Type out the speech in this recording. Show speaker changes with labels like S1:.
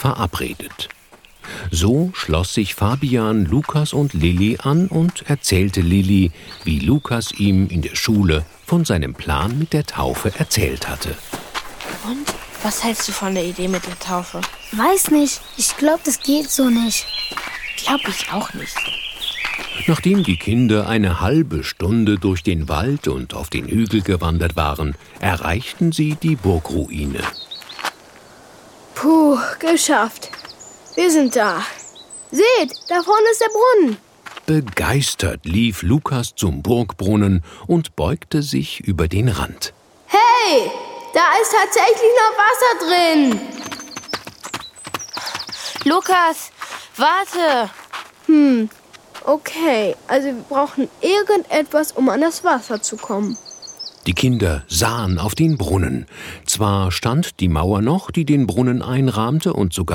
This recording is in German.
S1: verabredet. So schloss sich Fabian Lukas und Lilli an und erzählte Lilli, wie Lukas ihm in der Schule von seinem Plan mit der Taufe erzählt hatte.
S2: Und? Was hältst du von der Idee mit der Taufe?
S3: Weiß nicht. Ich glaube, das geht so nicht.
S2: Glaub ich auch nicht.
S1: Nachdem die Kinder eine halbe Stunde durch den Wald und auf den Hügel gewandert waren, erreichten sie die Burgruine.
S4: Puh, geschafft. Wir sind da. Seht, da vorne ist der Brunnen.
S1: Begeistert lief Lukas zum Burgbrunnen und beugte sich über den Rand.
S4: Hey, da ist tatsächlich noch Wasser drin.
S2: Lukas, warte.
S4: Okay, also wir brauchen irgendetwas, um an das Wasser zu kommen.
S1: Die Kinder sahen auf den Brunnen. Zwar stand die Mauer noch, die den Brunnen einrahmte, und sogar